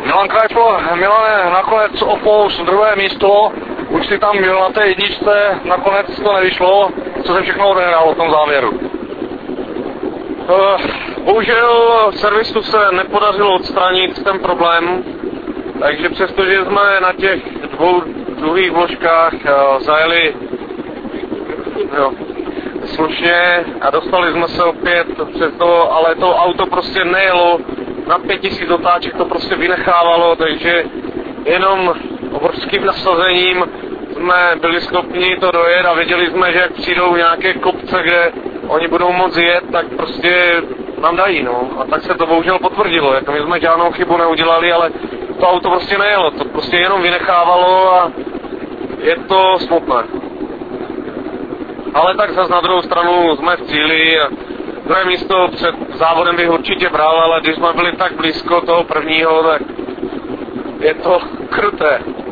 Milan Krajpo, Milane, nakonec opous druhé místo, už si tam byl na té jedničce, nakonec to nevyšlo, co se všechno odehrálo v tom závěru? Bohužel servisu se nepodařilo odstranit ten problém, takže přestože jsme na těch dvou druhých vložkách zajeli slušně a dostali jsme se opět přes to, ale to auto prostě nejelo, na 5000 otáček to prostě vynechávalo, takže jenom obrovským nasazením jsme byli schopni to dojet a věděli jsme, že jak přijdou nějaké kopce, kde oni budou moc jet, tak prostě nám dají, no. A tak se to bohužel potvrdilo, jako my jsme žádnou chybu neudělali, ale to auto prostě nejelo, to prostě jenom vynechávalo a je to smutné. Ale tak zase na druhou stranu jsme v cíli a druhé místo před závodem bych určitě bral, ale když jsme byli tak blízko toho prvního, tak je to kruté.